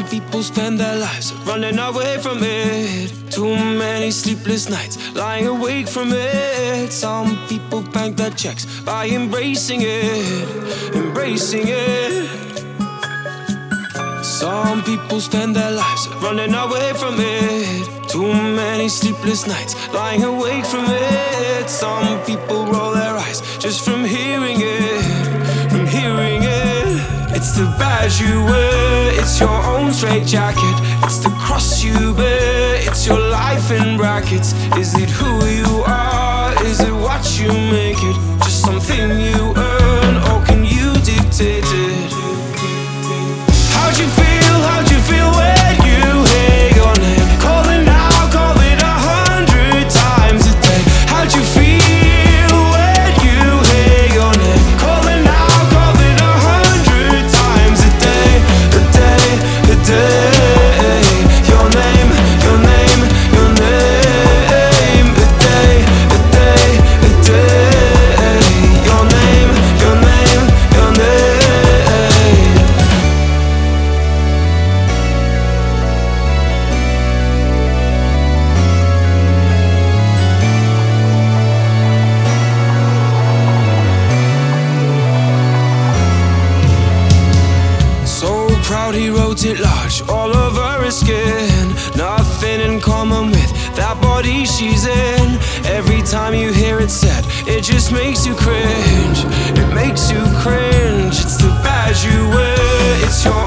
people spend their lives running away from it. Too many sleepless nights lying awake from it. Some people bank their checks by embracing it, embracing it. Some people spend their lives running away from it. Too many sleepless nights lying awake from it. Some people roll their eyes just from hearing it, from hearing it. It's the badge you wear, it's your own straitjacket. It's the cross you bear, it's your life in brackets. Is it who you are? Is it what you make it? Just something you earn, or can you dictate it? How'd you feel? How'd you feel when you hear your name? Calling out, call it 100 times a day. How'd you feel when you hear your name? Calling out, call it 100 times a day, a day, a day. Your name, your name, your name. A day, a day, a day. Your name, your name, your name. Proud he wrote it large all over his skin. Nothing in common with that body she's in. Every time you hear it said, it just makes you cringe. It makes you cringe. It's the badge you wear, it's your